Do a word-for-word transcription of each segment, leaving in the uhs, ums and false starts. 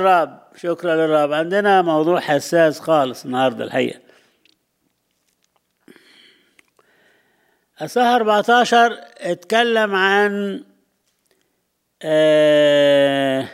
الرب، شكرا للرب. عندنا موضوع حساس خالص النهارده الحقيقة. أصحاح أربعة عشر اتكلم عن آه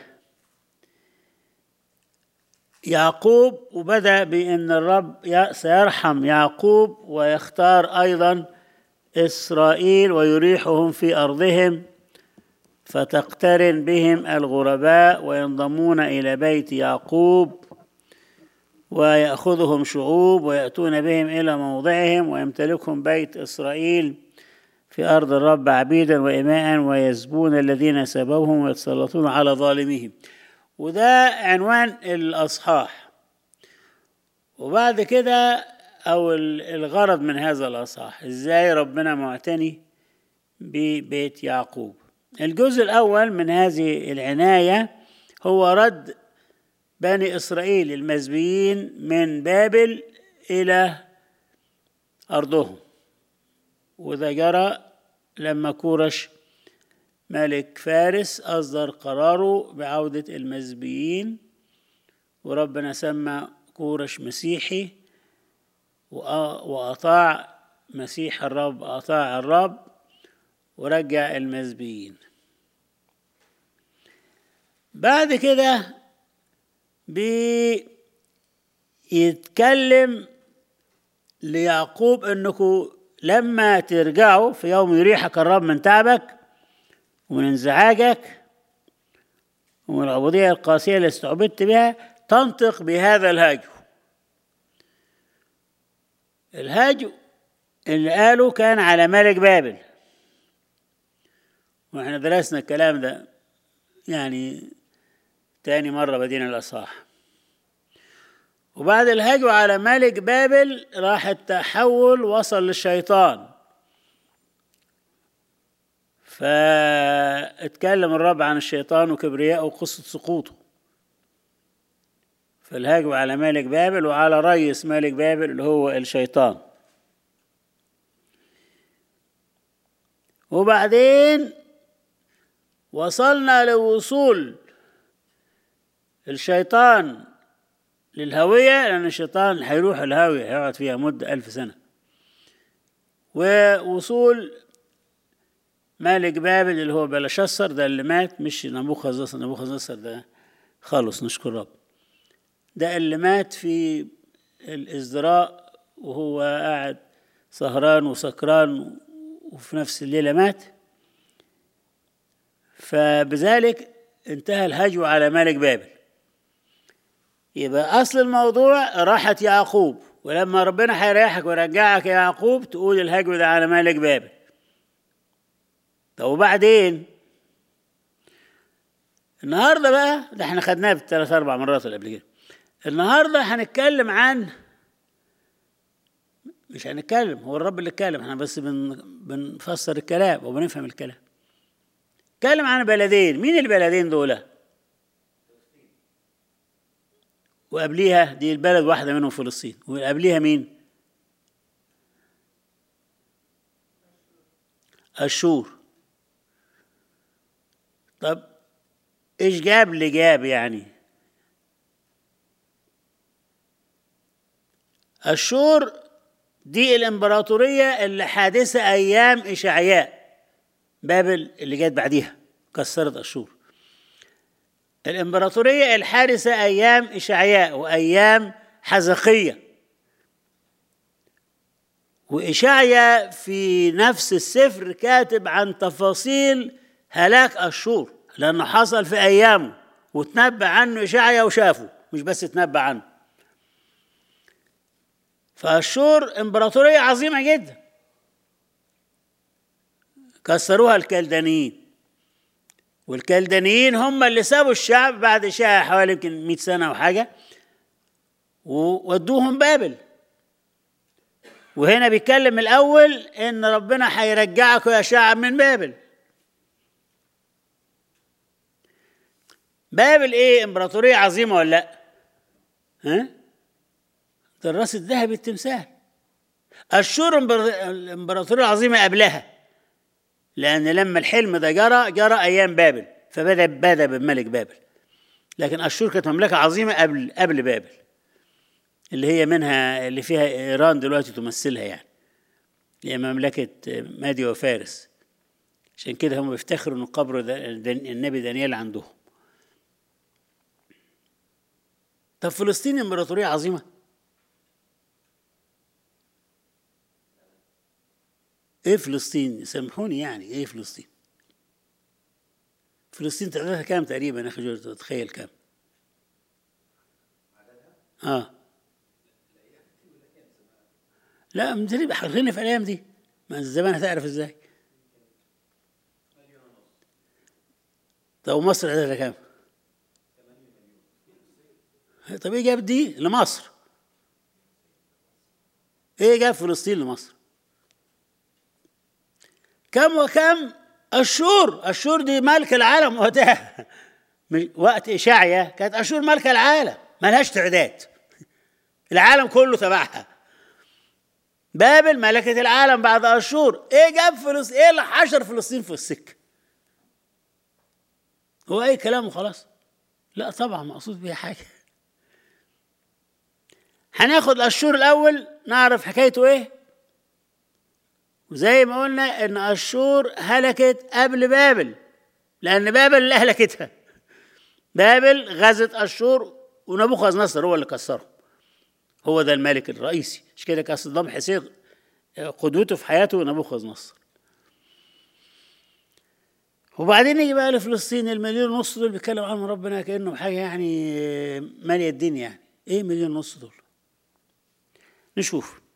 يعقوب، وبدأ بأن الرب سيرحم يعقوب ويختار أيضا إسرائيل ويريحهم في أرضهم، فتقترن بهم الغرباء وينضمون إلى بيت يعقوب، ويأخذهم شعوب ويأتون بهم إلى موضعهم، ويمتلكهم بيت إسرائيل في أرض الرب عبيدا وإماء، ويسبون الذين سبوهم ويتسلطون على ظالمهم. وده عنوان الأصحاح. وبعد كده أو الغرض من هذا الأصحاح إزاي ربنا معتني ببيت يعقوب. الجزء الأول من هذه العناية هو رد بني إسرائيل المسبيين من بابل إلى أرضهم، وده جرى لما كورش ملك فارس أصدر قراره بعودة المسبيين، وربنا سمى كورش مسيحي وأطاع مسيح الرب، أطاع الرب ورجع المسبيين. بعد كده بيتكلم ليعقوب انكم لما ترجعوا في يوم يريحك الرب من تعبك ومن انزعاجك ومن العبودية القاسية اللي استعبدت بها، تنطق بهذا الهجو. الهجو اللي قاله كان على ملك بابل، واحنا درسنا الكلام ده يعني تاني مرة بدينا الأصحاح. وبعد الهجو على ملك بابل راح التحول وصل للشيطان، فاتكلم الرب عن الشيطان وكبرياءه وقصة سقوطه. فالهجو على ملك بابل وعلى رئيس ملك بابل اللي هو الشيطان. وبعدين وصلنا لوصول الشيطان للهوية، لأن الشيطان هيروح الهاوية هيقعد فيها مدة ألف سنة. ووصول ملك بابل اللي هو بلشسر، ده اللي مات، مش نبوخذ نصر. نبوخذ نصر ده خلص نشكر رب، ده اللي مات في الازدراء وهو قاعد سهران وسكران وفي نفس الليلة مات. فبذلك انتهى الهجو على ملك بابل. يبقى أصل الموضوع راحة يعقوب، ولما ربنا هيريحك ويرجعك يا يعقوب تقول الهجو ده على ملك بابل. طب وبعدين النهارده بقى، ده احنا خدناه في الثلاث أربع مرات اللي قبل كده. النهارده هنتكلم عن، مش هنتكلم، هو الرب اللي اتكلم، احنا بس بن بنفسر الكلام وبنفهم الكلام. اتكلم عن بلدين. مين البلدين دول؟ وقبليها دي البلد واحدة منهم فلسطين، وقبليها مين؟ أشور. طب إيش جاب اللي جاب يعني؟ أشور دي الإمبراطورية اللي حادثة أيام إشعياء. بابل اللي جات بعديها كسرت أشور. الإمبراطورية الحادثة أيام إشعياء وأيام حزقية. وإشعياء في نفس السفر كاتب عن تفاصيل هلاك أشور، لأنه حصل في أيامه وتنبأ عنه إشعياء وشافه، مش بس تنبأ عنه. فأشور إمبراطورية عظيمة جدا، كسروها الكلدانيين. والكلدانيين هم اللي سابوا الشعب بعد إشعياء حوالي يمكن مئة سنة وحاجة، وودوهم بابل. وهنا بيتكلم الأول إن ربنا هيرجعكم يا شعب من بابل. بابل إيه؟ إمبراطورية عظيمة ولا لأ؟ ها؟ ده الراس الذهبي التمثال. أشور إمبراطورية عظيمة قبلها، لأن لما الحلم ده جرى جرى أيام بابل، فبدأ بدأ بملك بابل. لكن أشور كانت مملكة عظيمة قبل قبل بابل، اللي هي منها اللي فيها إيران دلوقتي تمثلها، يعني هي مملكة مادي وفارس. عشان كده هم بيفتخروا إن قبر النبي دانيال عندهم. طب فلسطين إمبراطورية عظيمة؟ إيه فلسطين؟ سامحوني، يعني إيه فلسطين؟ فلسطين تعدادها كام تقريبا يا أخي جورج؟ تتخيل كام؟ آه لا مدري، خلينا في الأيام دي، ما الزمان هتعرف إزاي؟ طب مصر عددها كام؟ طب إيه جاب دي لمصر؟ إيه جاب فلسطين لمصر؟ كم وكم؟ أشور، أشور دي ملك العالم وقتها. وقت إشعيا كانت أشور ملك العالم، ملهاش تعداد، العالم كله تبعها. بابل ملكة العالم بعد أشور. إيه جاب فلسطين؟ إيه اللي حشر فلسطين في السكة؟ هو أي كلام وخلاص؟ لا طبعا مقصود بيها حاجة. هناخد أشور الأول نعرف حكايته إيه. وزي ما قلنا إن أشور هلكت قبل بابل، لأن بابل اللي أهلكتها. بابل غزت أشور ونبوخذ نصر هو اللي كسرهم، هو ده الملك الرئيسي. مش كده كان صدام حسين قدوته في حياته نبوخذ نصر. وبعدين يجي بقى لفلسطين، المليون ونص دول بيتكلم عنهم ربنا كأنه حاجة يعني مالية الدنيا. يعني إيه مليون ونص دول؟ نشوف.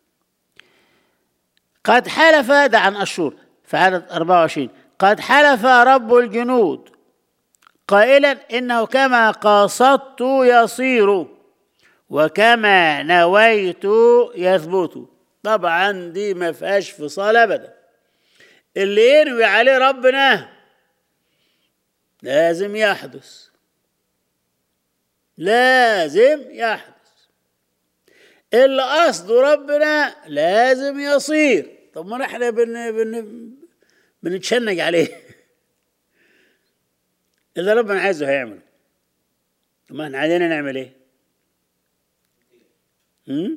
قد حلف، ده عن أشور في عدد أربعة وعشرين، قد حلف رب الجنود قائلا إنه كما قصدت يصير وكما نويت يثبت. طبعا دي ما فيهاش فصال أبدا. اللي ينوي عليه ربنا لازم يحدث، لازم يحدث. اللي قصده ربنا لازم يصير. طب ما احنا بن بن بنتشنج عليه. إذا ربنا عايزه هيعمله. ما احنا علينا نعمل ايه؟ امم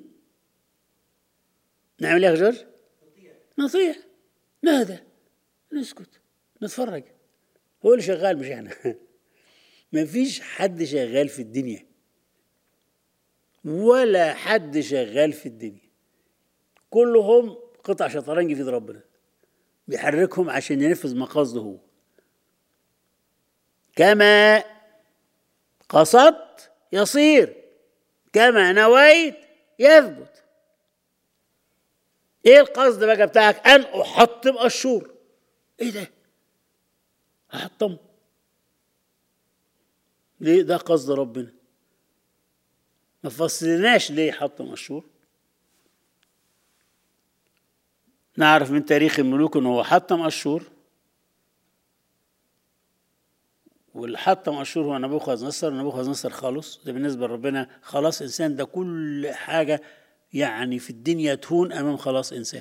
نعمل ايه يا جورج؟ نطيع، نهدى، نسكت، نتفرج. هو اللي شغال مش احنا. ما فيش حد شغال في الدنيا، ولا حد شغال في الدنيا، كلهم قطع شطرنج في يد ربنا بيحركهم عشان ينفذ مقاصده هو. كما قصدت يصير، كما نويت يثبت. ايه القصد بقى بتاعك؟ ان احطم اشور. ايه ده؟ احطمه ليه؟ ده قصد ربنا. ما فصلناش ليه حطم اشور. نعرف من تاريخ الملوك انه هو حطم اشور، واللي حطم اشور هو نبوخذ نصر. نبوخذ نصر خالص، ده بالنسبه لربنا خلاص انسان، ده كل حاجه يعني في الدنيا تهون امام خلاص انسان.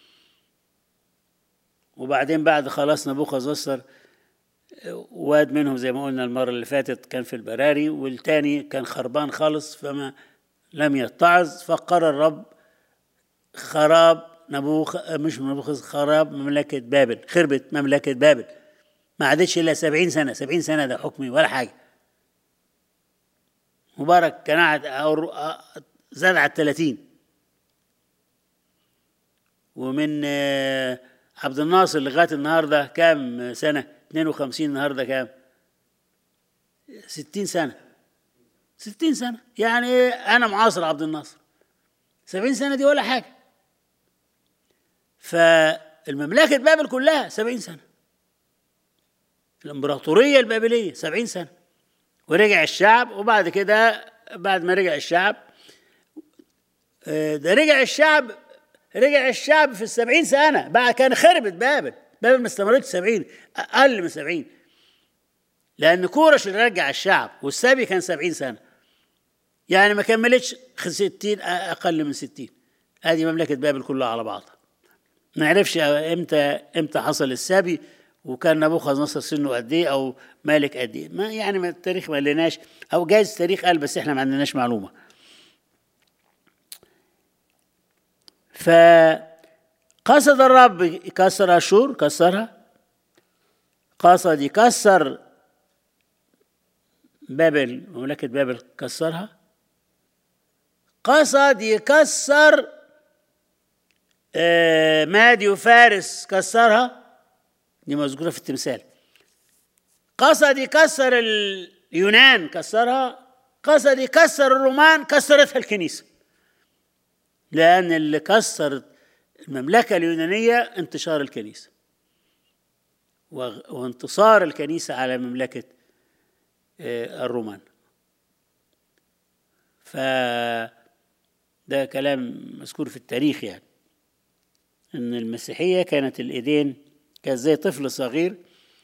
وبعدين بعد خلاص نبوخذ نصر، واد منهم زي ما قلنا المره اللي فاتت كان في البراري، والتاني كان خربان خالص فما لم يتعظ، فقرر الرب خراب نبوخ مش نبوخذ خراب مملكه بابل. خربت مملكه بابل، ما عادتش الا سبعين سنه. سبعين سنه ده حكمي ولا حاجه. مبارك كان قاعد زاد على الثلاثين، ومن عبد الناصر لغايه النهارده كام سنه؟ اثنين وخمسين. النهارده كام؟ ستين سنه. ستين سنه يعني انا معاصر عبد الناصر. سبعين سنه دي ولا حاجه. فالمملكه بابل كلها سبعين سنه، الامبراطوريه البابليه سبعين سنه. ورجع الشعب، وبعد كده بعد ما رجع الشعب، ده رجع الشعب رجع الشعب في السبعين سنة. بعد كان خربت بابل. بابل ما استمرتش سبعين، أقل من سبعين، لأن كورش اللي رجع الشعب، والسبي كان سبعين سنة، يعني ما كملتش ستين، أقل من ستين. هذه مملكة بابل كلها على بعضها. ما نعرفش امتى امتى حصل السبي وكان نبوخذ نصر سنه قد ايه او مالك قد ايه، ما يعني ما التاريخ ما لناش، او جايز التاريخ قال بس احنا ما عندناش معلومه. فقصد الرب يكسر اشور، كسرها. قصد يكسر بابل، مملكه بابل، كسرها. قصد يكسر مادي وفارس، كسرها، دي مذكورة في التمثال. قصد يكسر اليونان، كسرها. قصد يكسر الرومان، كسرتها الكنيسة، لأن اللي كسر المملكة اليونانية انتشار الكنيسة وانتصار الكنيسة على مملكة الرومان. فده كلام مذكور في التاريخ، يعني ان المسيحيه كانت الايدين، كان زي طفل صغير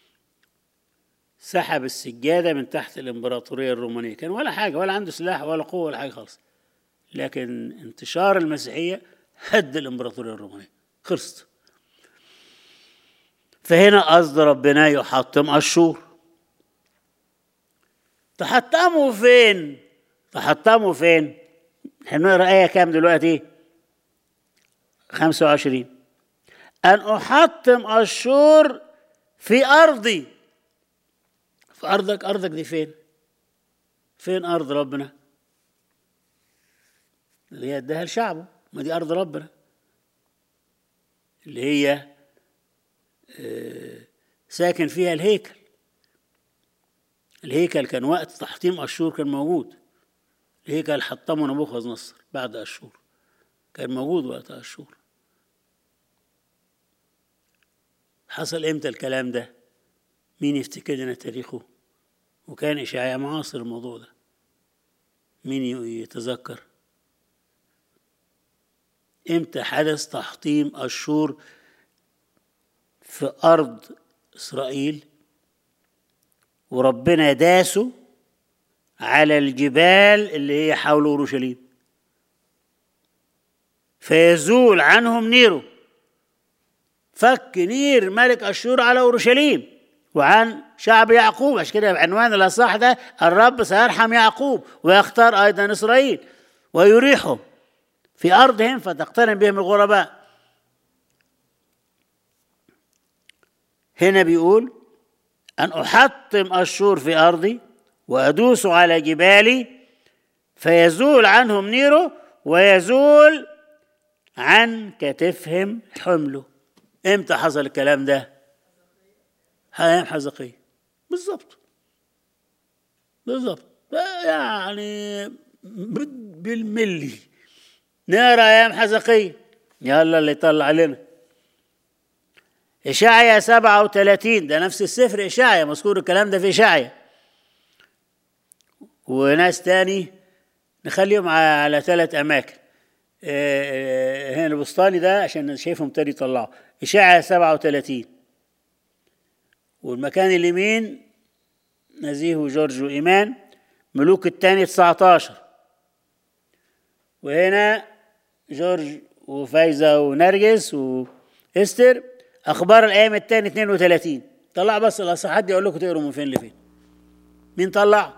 سحب السجاده من تحت الامبراطوريه الرومانيه، كان ولا حاجه، ولا عنده سلاح ولا قوه ولا حاجه خالص، لكن انتشار المسيحيه هد الامبراطوريه الرومانيه، خلصت. فهنا قصد ربنا يحطم اشور. تحطموا فين؟ تحطموا فين؟ احنا بنقرا ايه كام دلوقتي؟ خمسة وعشرين. أن أحطم أشور في أرضي. في أرضك، أرضك دي فين؟ فين أرض ربنا؟ اللي هي اداها لشعبه، ما دي أرض ربنا، اللي هي ساكن فيها الهيكل. الهيكل كان وقت تحطيم أشور كان موجود. الهيكل حطمه نبوخذ نصر بعد أشور، كان موجود وقت أشور. حصل امتى الكلام ده؟ مين يفتكر لنا تاريخه؟ وكان إشعياء معاصر الموضوع ده، مين يتذكر امتى حدث تحطيم أشور في أرض إسرائيل وربنا داسه على الجبال اللي هي حول أورشليم فيزول عنهم نيره؟ فك نير ملك أشور على أورشليم وعن شعب يعقوب. عشان كده بعنوان الأصحاح ده الرب سيرحم يعقوب ويختار أيضا إسرائيل ويريحهم في أرضهم فتقترن بهم الغرباء. هنا بيقول أن أحطم أشور في أرضي وأدوس على جبالي فيزول عنهم نيره ويزول عن كتفهم حمله. امتى حصل الكلام ده؟ ايام حزقية بالظبط، بالظبط يعني بالملي نقرا ايام حزقية. يلا اللي يطلع لنا إشعياء سبعة وثلاثين، ده نفس السفر إشعياء، مذكور الكلام ده في إشعياء. وناس تاني نخليهم على ثلاث أماكن. هنا البسطاني ده عشان شايفهم تاني يطلعوا إشعياء سبعة وثلاثين، والمكان اليمين نزيه وجورج وإيمان ملوك الثاني تسعة عشر، وهنا جورج وفايزة ونرجس وإستر أخبار الأيام الثاني اثنين وثلاثين. طلع بس الأصحاحات دي أقول لكم تقروا من فين لفين. مين طلع؟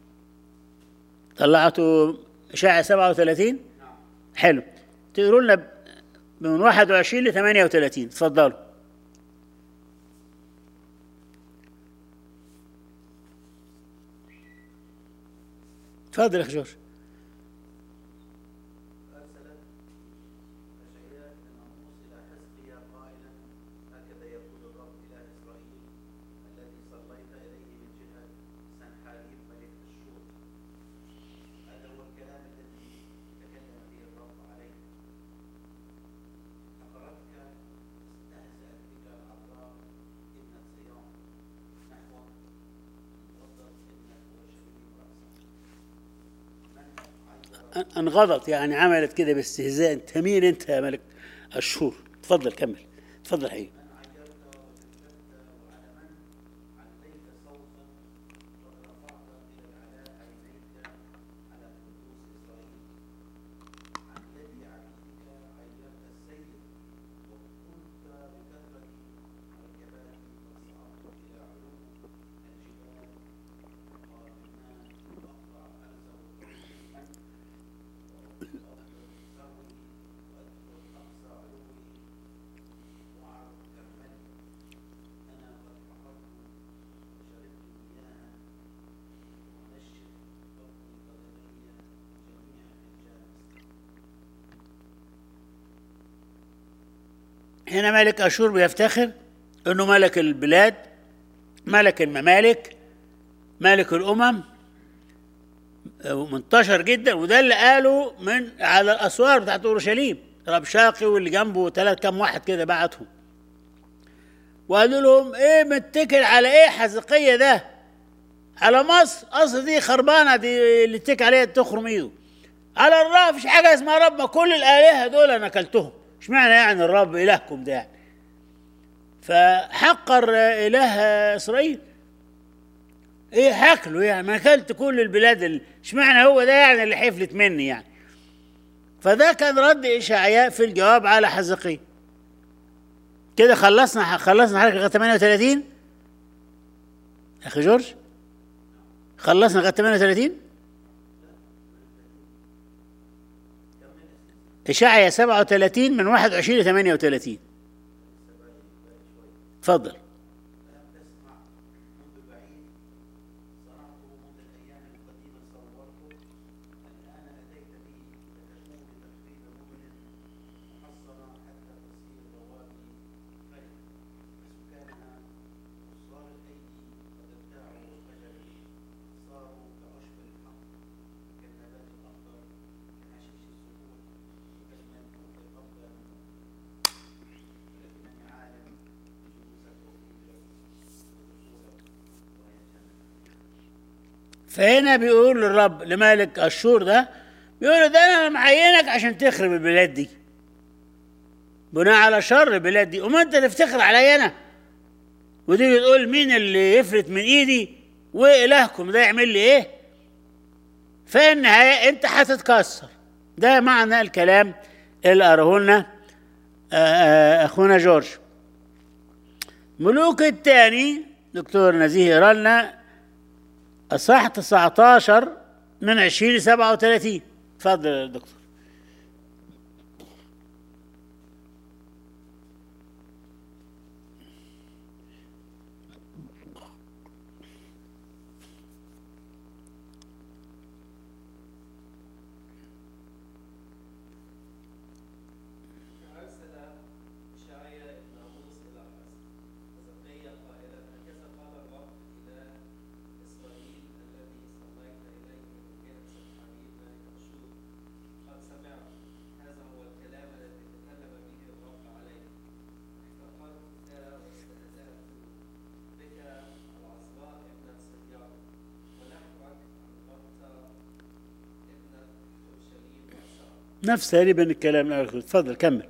طلعتوا إشعياء سبعة وثلاثين؟ حلو، تقروا لنا من واحد وعشرين ل ثمانية وثلاثين. تفضلوا. تفضل يا أخي جورج. انغضت يعني عملت كده باستهزاء. انت مين انت يا ملك أشور؟ تفضل كمل، تفضل حقيقي. هنا ملك أشور بيفتخر أنه ملك البلاد، ملك الممالك، ملك الأمم، منتشر جدا. وده اللي قاله من على الأسوار بتاعت أورشليم، ربشاقي واللي جنبه ثلاث كام واحد كده بعتهم وقالوا لهم ايه متكل على ايه حزقية ده؟ على مصر، اصل دي خربانه، دي اللي اتكل عليها تخرم ايده. على الرب مفيش حاجه اسمها رب، ما كل الالهه دول انا اكلتهم، اشمعنى يعني الرب الهكم ده يعني؟ فحقر اله اسرائيل. ايه حكله يعني؟ ما اكلت كل البلاد، اشمعنى هو ده يعني اللي حفلت مني يعني؟ فده كان رد اشعياء في الجواب على حزقية. كده خلصنا خلصنا حلقه ثمانية وثلاثين اخي جورج، خلصنا لغايه ثمانية وثلاثين. اشعياء سبعة وثلاثين من واحد وعشرين ل ثمانية وثلاثين. اتفضل. فهنا بيقول للرب لملك أشور ده، بيقول له ده أنا معينك عشان تخرب البلاد دي بناء على شر البلاد دي، وما أنت تفتخر عليا أنا وتيجي تقول مين اللي يفلت من إيدي وإلهكم ده يعمل لي إيه؟ فإن النهاية أنت هتتكسر. ده معنى الكلام اللي قراه لنا أخونا جورج. ملوك الثاني دكتور نزيه يقرا لنا الصح تسعة عشر من عشرين ل سبعة وثلاثين. اتفضل يا دكتور. نفس تقريبا الكلام. اتفضل كمل.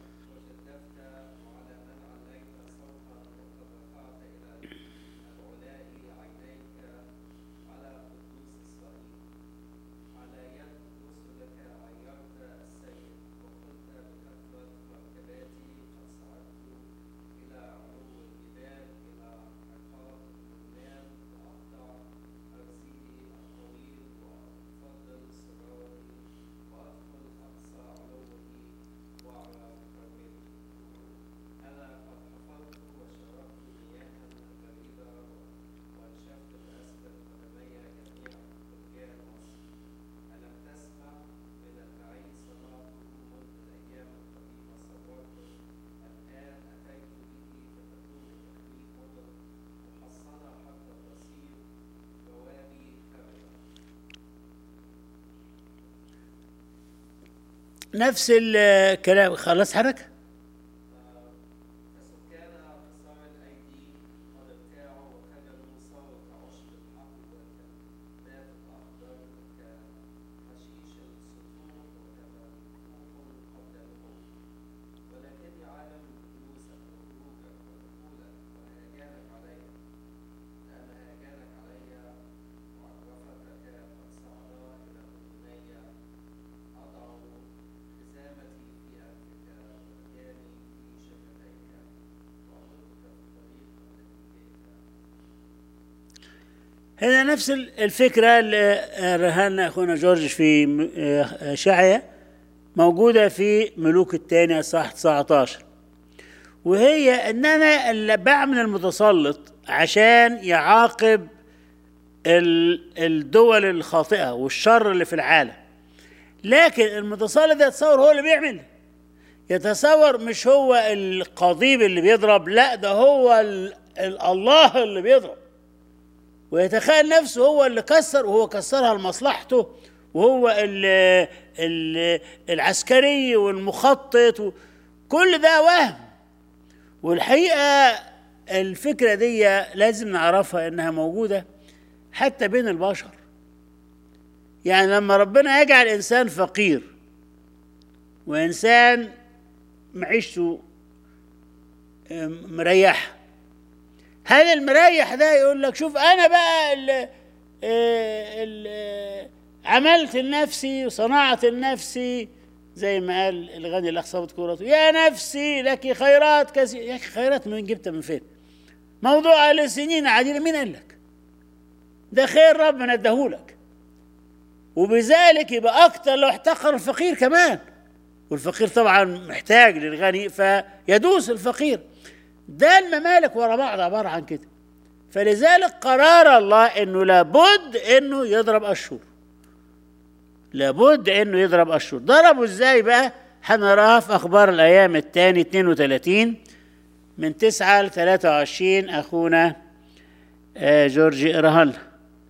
نفس الكلام. خلص حركة. هنا نفس الفكرة اللي رهنا أخونا جورج في اشعياء موجودة في ملوك الثاني اصحاح تسعة عشر، وهي ان انا اللي بعمل المتسلط عشان يعاقب الدول الخاطئة والشر اللي في العالم، لكن المتسلط ده تصور هو اللي بيعمل. يتصور مش هو القضيب اللي بيضرب، لا ده هو ال ال الله اللي بيضرب، ويتخيل نفسه هو اللي كسر، وهو كسرها لمصلحته، وهو ال ال العسكري والمخطط، وكل ده وهم. والحقيقة الفكرة دي لازم نعرفها إنها موجودة حتى بين البشر. يعني لما ربنا يجعل إنسان فقير وإنسان معيشته مريحة، هل المريح ده يقول لك شوف أنا بقى ال ال عملت لنفسي وصنعت لنفسي، زي ما قال الغني الأخ صابت كورته، يا نفسي لك خيرات كثيرة. يا أخي خيرات من جبتها من فين؟ موضوع لسنين عديدة، مين قال لك؟ ده خير ربنا اداهولك، وبذلك يبقى أكتر لو احتقر الفقير كمان. والفقير طبعا محتاج للغني فيدوس الفقير. ده الممالك ورا بعض عبارة عن كده. فلذلك قرار الله انه لابد انه يضرب اشور، لابد انه يضرب اشور. ضربوا ازاي بقى؟ هنراها في اخبار الايام الثاني اثنين وثلاثين من تسعة ل ثلاثة وعشرين. اخونا آه جورج اقراها لنا.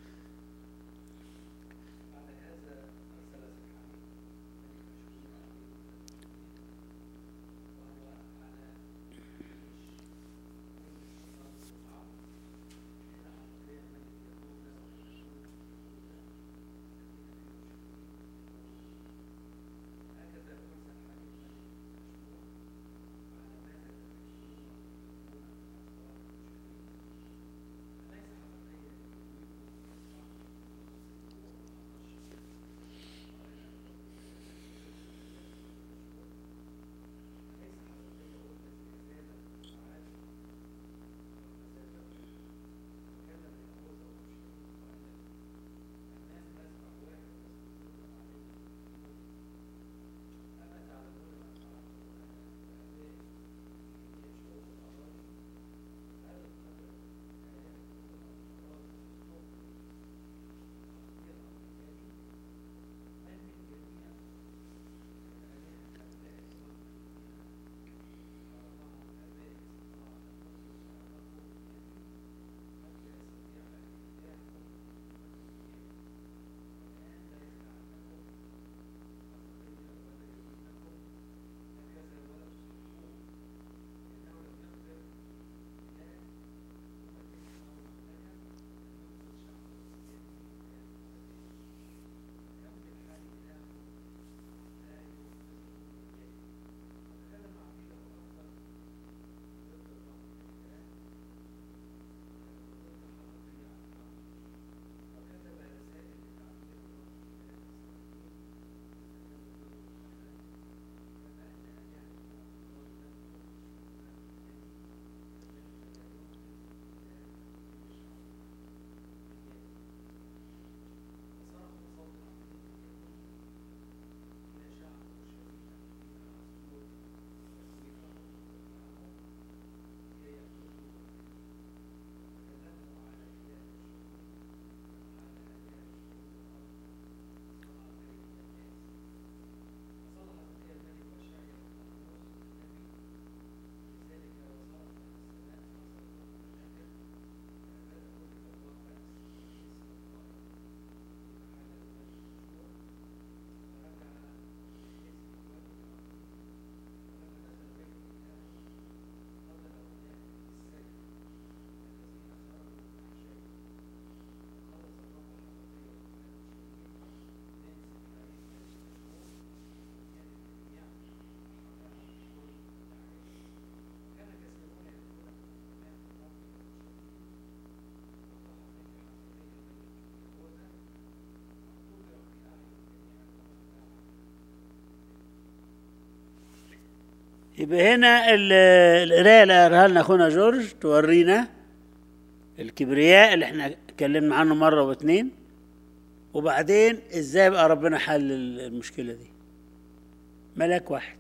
يبقى هنا القرايه اللي قراها لنا اخونا جورج تورينا الكبرياء اللي احنا اتكلمنا عنه مره واثنين، وبعدين ازاي بقى ربنا حل المشكله دي. ملاك واحد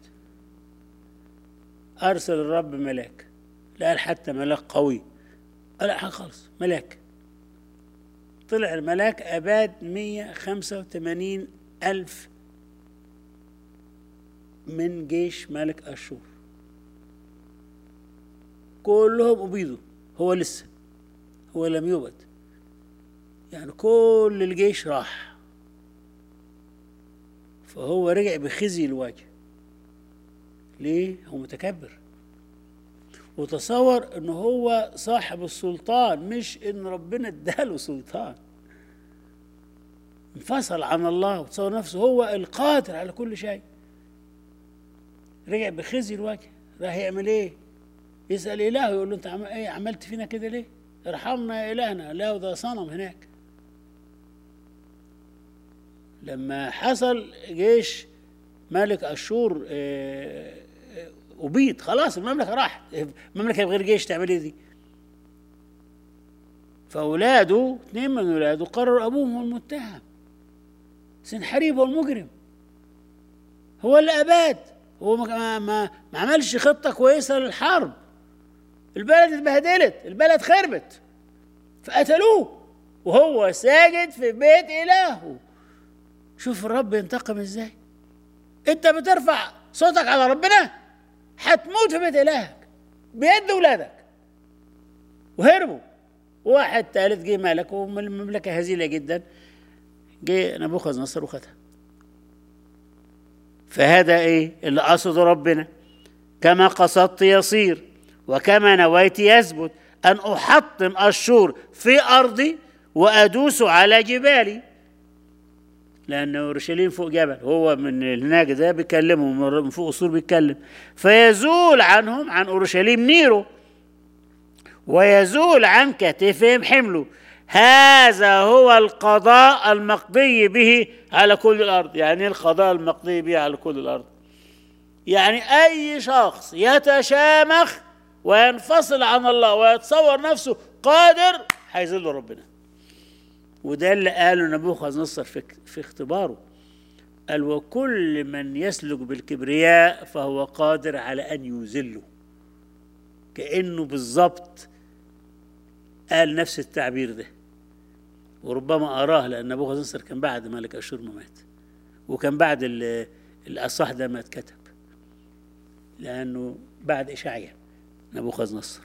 ارسل الرب ملاك، لا قال حتى ملاك قوي، لا حاجه خالص، ملاك. طلع الملاك اباد مية وخمسة وثمانين الف من جيش ملك أشور، كلهم أبيدوا، هو لسه، هو لم يبد، يعني كل الجيش راح، فهو رجع بخزي الوجه. ليه؟ هو متكبر، وتصور انه هو صاحب السلطان، مش ان ربنا اداله سلطان. انفصل عن الله وتصور نفسه هو القادر على كل شيء. رجع بخزي الوجه، راح يعمل ايه؟ يسأل إلهه، يقول له انت عم... ايه عملت فينا كده ليه؟ ارحمنا يا إلهنا. لا، ده صنم هناك. لما حصل جيش ملك أشور أبيد، خلاص المملكة راحت، المملكة بغير جيش تعمل ايه دي؟ فأولاده، اثنين من أولاده قرروا أبوهم هو المتهم، سنحريب هو المجرم، هو اللي أباد، هو ما, ما, ما عملش خطة كويسة للحرب، البلد اتبهدلت، البلد خربت، فقتلوه وهو ساجد في بيت إلهه. شوف الرب ينتقم ازاي. انت بترفع صوتك على ربنا، هتموت في بيت إلهك بيد ولادك. وهربوا. واحد ثالث جه ملك، ومن المملكة هزيلة جدا، جه نبوخذ نصر وخدها. فهذا ايه اللي قصده ربنا؟ كما قصدت يصير وكما نويت يثبت، أن أحطم أشور في أرضي وأدوس على جبالي. لأن أورشليم فوق جبل، هو من هناك ده بيكلمهم من فوق السور بيتكلم. فيزول عنهم، عن أورشليم، نيره، ويزول عن كتفهم حمله. هذا هو القضاء المقضي به على كل الأرض. يعني القضاء المقضي به على كل الأرض، يعني أي شخص يتشامخ وينفصل عن الله ويتصور نفسه قادر، هيذل ربنا. وده اللي قاله نبوخذ نصر في, في اختباره، قال وكل من يسلك بالكبرياء فهو قادر على أن يذله. كأنه بالضبط قال نفس التعبير ده، وربما أراه، لأن نبوخذ نصر كان بعد ملك أشور ما مات، وكان بعد الأصح ده ما اتكتب، لأنه بعد إشعياء نبوخذ نصر.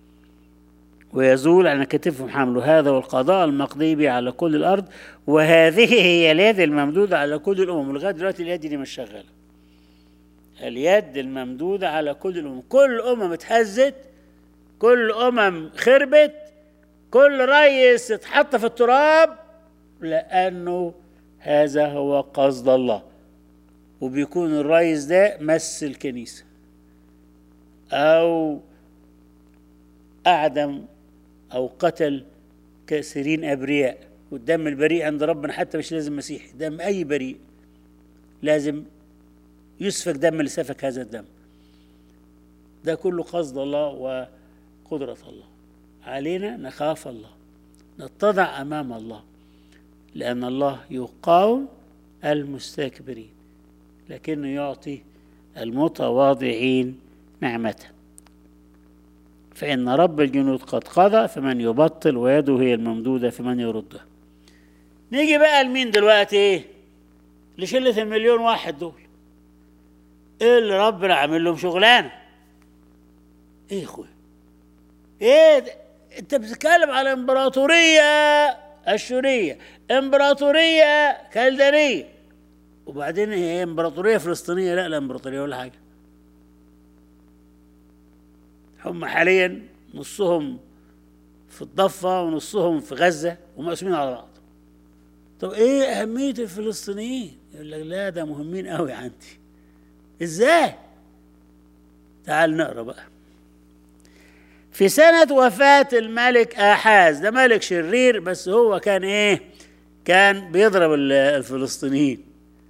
ويزول عن كتفهم حمله، هذا والقضاء المقضي به على كل الأرض، وهذه هي اليد الممدودة على كل الأمم. لغاية دلوقتي اليد دي مش شغالة، اليد الممدودة على كل الأمم. كل أمم اتهزت، كل أمم خربت، كل رئيس اتحط في التراب، لأنه هذا هو قصد الله. وبيكون الرئيس ده مس الكنيسة، أو أعدم أو قتل كثيرين أبرياء. والدم البريء عند ربنا حتى مش لازم مسيحي، دم أي بريء لازم يسفك دم اللي سفك هذا الدم. ده كله قصد الله وقدرة الله. علينا نخاف الله، نتضع أمام الله، لأن الله يقاوم المستكبرين لكنه يعطي المتواضعين نعمته. فإن رب الجنود قد قضى، فمن يبطل ويده هي الممدودة فمن يردها. نيجي بقى لمين دلوقتي؟ ايه لشلة المليون واحد دول اللي ربنا عامل لهم شغلانة. ايه اخويا، ايه ده؟ انت بتتكلم على امبراطورية اشورية، امبراطورية كلدانية، وبعدين هي امبراطورية فلسطينية؟ لا لا امبراطورية ولا حاجة. هم حاليا نصهم في الضفة ونصهم في غزة ومقسومين على بعض. طب ايه اهمية الفلسطينيين؟ يقول لك لا ده مهمين قوي عندي. ازاي؟ تعال نقرا بقى. في سنة وفاة الملك آحاز، ده ملك شرير بس هو كان ايه؟ كان بيضرب الفلسطينيين،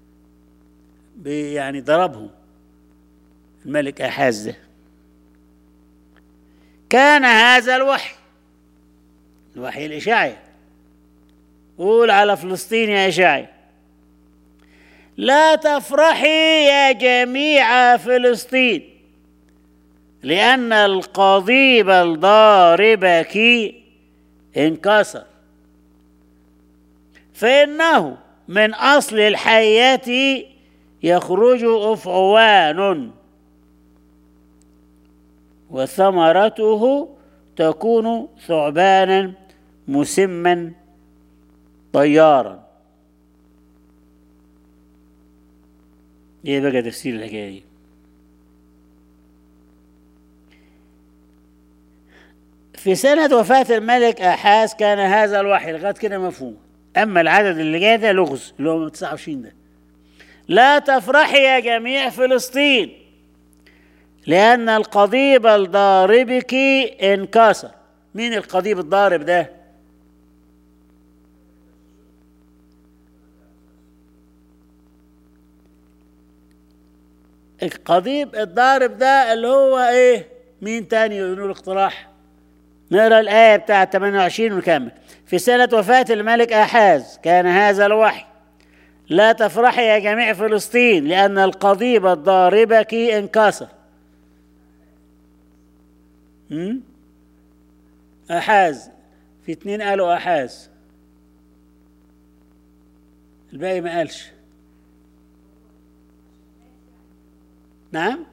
يعني ضربهم الملك آحاز ده. كان هذا الوحي، الوحي الإشعياء، قول على فلسطين يا إشعياء: لا تفرحي يا جميع فلسطين، لأن القضيب الضاربك انكسر، فإنه من أصل الحياة يخرج أفعوان وثمرته تكون ثعبانا مسما طيارا. ايه بقى تفسير الحكايه دي؟ في سنة وفاة الملك آحاز كان هذا الوحي، لغاية كده مفهوم. أما العدد اللي جاي ده لغز، اللي هو تسعة وعشرين ده. لا تفرحي يا جميع فلسطين لأن القضيب الضاربك انكسر. مين القضيب الضارب ده؟ القضيب الضارب ده اللي هو ايه؟ مين تاني يقولوا الاقتراح؟ نقرا الآية بتاعة ثمانية وعشرين ونكمل. في سنة وفاة الملك آحاز كان هذا الوحي: لا تفرحي يا جميع فلسطين لأن القضيب الضاربك انكسر. هم؟ آحاز، في اتنين قالوا آحاز، الباقي ما قالش. نعم؟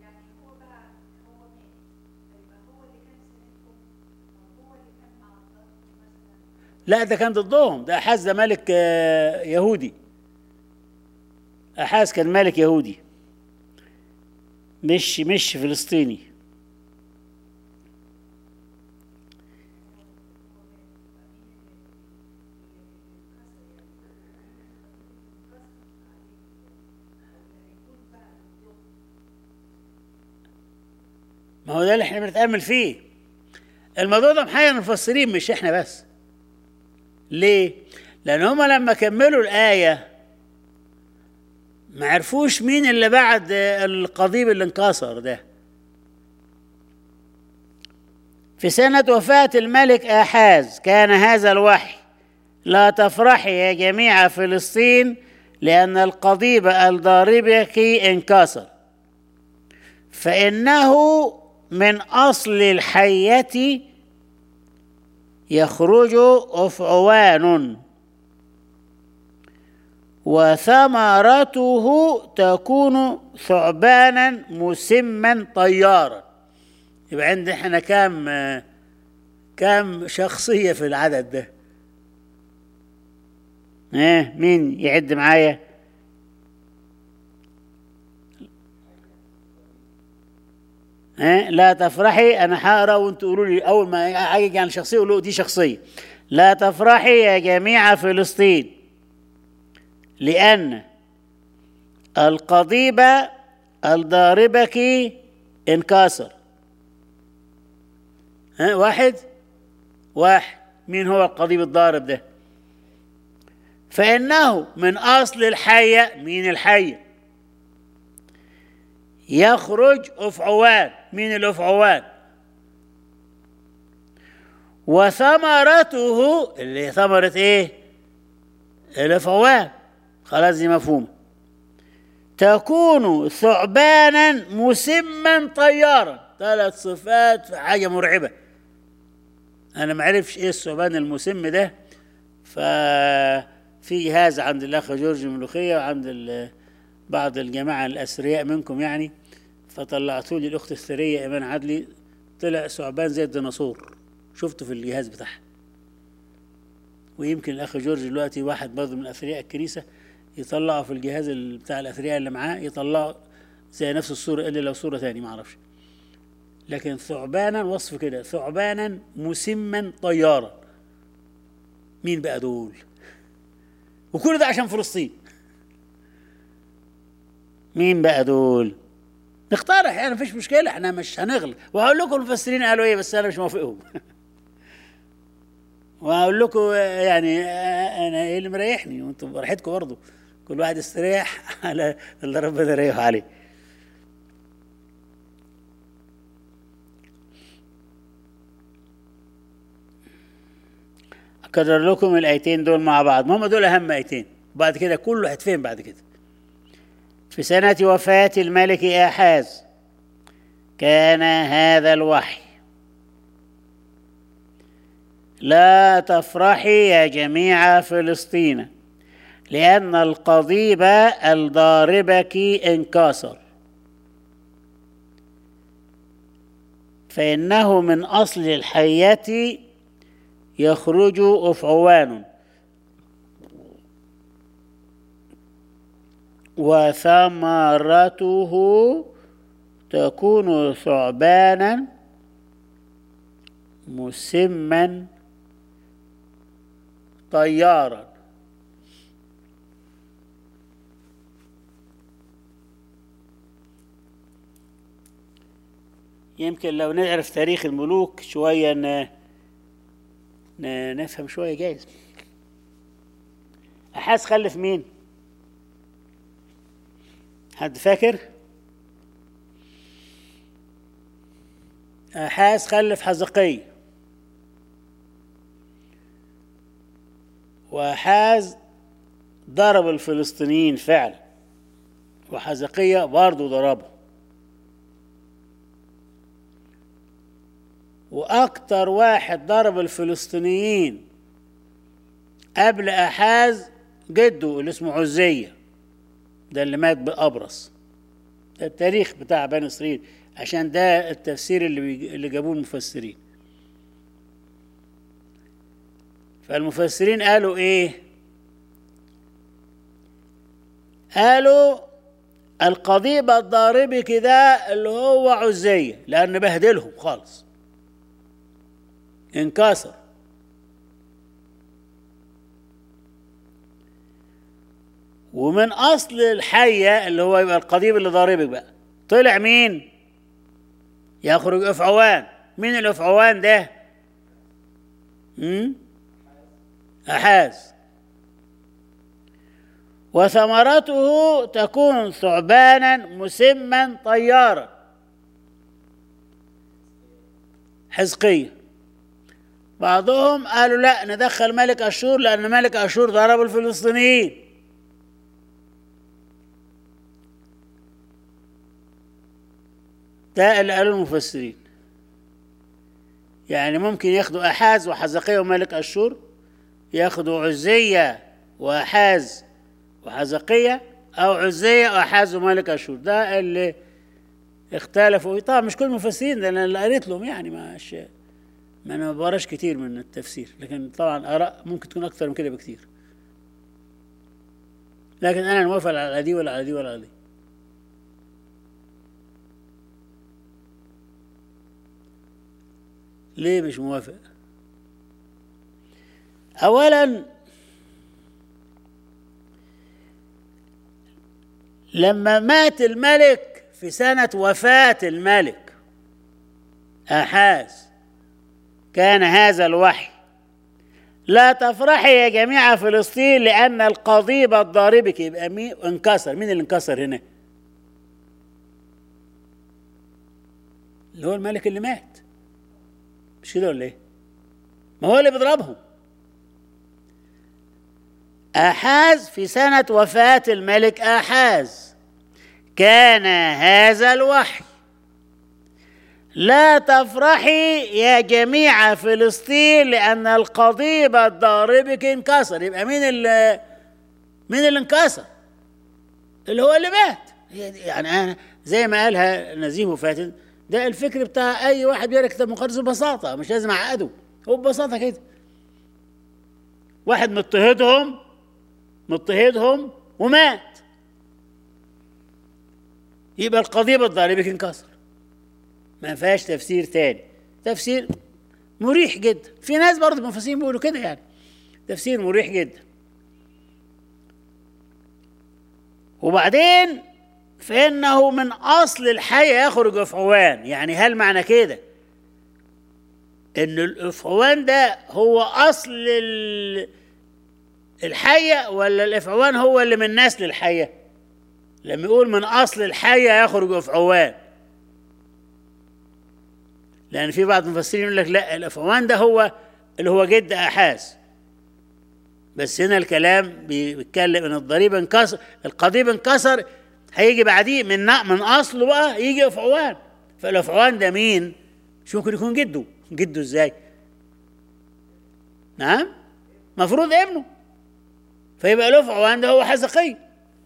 لا ده كان ضدهم، ده آحاز ده ملك يهودي. آحاز كان ملك يهودي مش مش فلسطيني. ما هو ده اللي احنا بنتأمل فيه. الموضوع ده محير المفسرين مش احنا بس. ليه؟ لأن هما لما كملوا الآية ما عرفوش مين اللي بعد القضيب اللي انكسر ده. في سنة وفاة الملك آحاز كان هذا الوحي: لا تفرحي يا جميع فلسطين لأن القضيب الضاربك انكسر، فإنه من أصل الحية يخرج أفعوان وثمرته تكون ثعبانا مسما طيارا. يبقى عندنا احنا كام كام شخصية في العدد ده؟ ايه مين يعد معايا؟ ايه لا تفرحي، انا هقرا وانتوا قولوا لي اول ما اجي عن شخصيه قولوا دي شخصيه. لا تفرحي يا جميع فلسطين لأن القضيب الضاربك انكسر. ها واحد واحد مين هو القضيب الضارب ده؟ فإنه من أصل الحية. مين الحية؟ يخرج أفعوان. مين الأفعوان؟ وثمرته اللي ثمرة ايه؟ الأفعوان. خلاص دي مفهومة. تكون ثعبانا مسما طيارا. ثلاث صفات في حاجة مرعبة. أنا ما عرفش إيه الثعبان المسم ده، ففي جهاز عند الأخ جورج ملوخية وعند بعض الجماعة الأثرياء منكم يعني، فطلعتوا لي الأخت الثرية إيمان عدلي، طلع ثعبان زي الديناصور، شفته في الجهاز بتاعها. ويمكن الأخ جورج دلوقتي واحد برضه من أثرياء الكنيسة يطلعه في الجهاز بتاع الأثرياء اللي معاه، يطلعه زي نفس الصورة إلا لو صورة تاني ما أعرفش. لكن ثعبانا وصف كده: ثعبانا مسما طيارا. مين بقى دول؟ وكل ده عشان فلسطين. مين بقى دول؟ نقترح يعني مفيش مشكلة، احنا مش هنغلب. وهقول لكم المفسرين قالوا ايه بس انا مش موافقهم. وهقول لكم يعني انا ايه اللي مريحني وانتم براحتكم برضه، كل واحد يستريح على اللي ربنا يريحه عليه. أكرر لكم الآيتين دول مع بعض، هم دول أهم آيتين، وبعد كده كله هيتفهم بعد كده. في سنة وفاة الملك آحاز كان هذا الوحي: لا تفرحي يا جميع فلسطين لأن القضيب الضاربك انكسر، فإنه من أصل الحية يخرج أفعوان وثمرته تكون ثعبانا مسما طيارا. يمكن لو نعرف تاريخ الملوك شوية ن... ن... نفهم شوية جايز. أحاز خلف مين؟ حد فاكر؟ أحاز خلف حزقي، وأحاز ضرب الفلسطينيين فعلا، وحزقية برضو ضربه. وأكتر واحد ضرب الفلسطينيين قبل أحاز جده اللي اسمه عزية، ده اللي مات بأبرص. ده التاريخ بتاع بني إسرائيل، عشان ده التفسير اللي بي... اللي جابوه المفسرين. فالمفسرين قالوا إيه؟ قالوا القضيب الضارب كده اللي هو عزية، لأن بهدلهم خالص، انكسر. ومن أصل الحية اللي هو يبقى القضيب اللي ضاربك بقى طلع مين؟ يخرج أفعوان. مين الأفعوان ده؟ امم أحاز. وثمرته تكون ثعبانا مسما طيارا. حزقية. بعضهم قالوا لا ندخل ملك أشور، لأن ملك أشور ضرب الفلسطينيين. ده اللي قالوا المفسرين. يعني ممكن ياخدوا أحاز وحزقية وملك أشور، ياخدوا عزية وأحاز وحزقية، أو عزية وأحاز وملك أشور. ده اللي اختلفوا. طبعا مش كل المفسرين، ده أنا اللي قريت لهم يعني، مش ما أنا ما بقراش كتير من التفسير، لكن طبعا آراء ممكن تكون أكتر من كده بكتير. لكن أنا موافق على دي ولا على دي ولا على دي. ليه مش موافق؟ أولا لما مات الملك في سنة وفاة الملك أحاز كان هذا الوحي: لا تفرحي يا جميع فلسطين لأن القضيب الضاربك. يبقى مين انكسر؟ مين اللي انكسر هنا؟ اللي هو الملك اللي مات، مش كده ولا ايه؟ ما هو اللي بيضربهم. أحاز في سنة وفاة الملك أحاز كان هذا الوحي: لا تفرحي يا جميع فلسطين لأن القضيب الضاربك انكسر. يبقى مين اللي مين اللي انكسر؟ اللي هو اللي مات. يعني أنا زي ما قالها نزيه فاتن، ده الفكر بتاع أي واحد بيقرأ كتاب مقدس ببساطة، مش لازم أعقده، هو ببساطة كده. واحد مضطهدهم مضطهدهم ومات، يبقى القضيب الضاربك انكسر. ما فيهاش تفسير تاني، تفسير مريح جدا. في ناس برضه مفسرين بيقولوا كده، يعني تفسير مريح جدا. وبعدين فإنه من أصل الحية يخرج أفعوان. يعني هل معنى كده إن الأفعوان ده هو أصل الحية، ولا الأفعوان هو اللي من نسل الحية؟ لما يقول من أصل الحية يخرج أفعوان، لأن في بعض المفسرين يقول لك لا، الأفعوان ده هو اللي هو جد أحاز. بس هنا الكلام بيتكلم إن الضريب انكسر، القضيب انكسر، هيجي بعديه من من أصله بقى يجي أفعوان. فالأفعوان ده مين؟ مش ممكن يكون جده. جده إزاي؟ نعم؟ مفروض ابنه. فيبقى الأفعوان ده هو حزقية،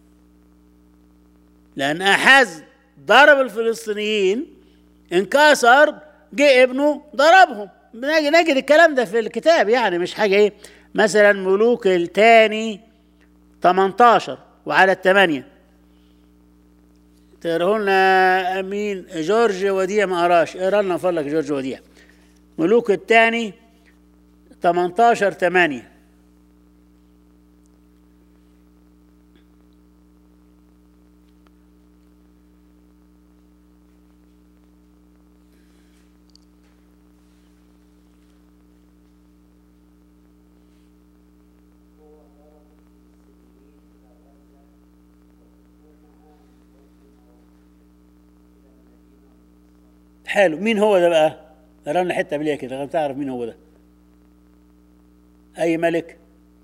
لأن أحاز ضرب الفلسطينيين انكسر، جه ابنه ضربهم. نجد نجد الكلام ده في الكتاب، يعني مش حاجة ايه. مثلا ملوك الثاني ثمانية عشر وعدد ثمانية، تقرأه لنا مين؟ جورج وديع ما قراش، اقرا لنا فضلك جورج وديع. ملوك الثاني ثمانية عشر ثمانية. حلو، مين هو ده بقى؟ اقرا لنا حته بليه كده تعرف مين هو ده. اي ملك؟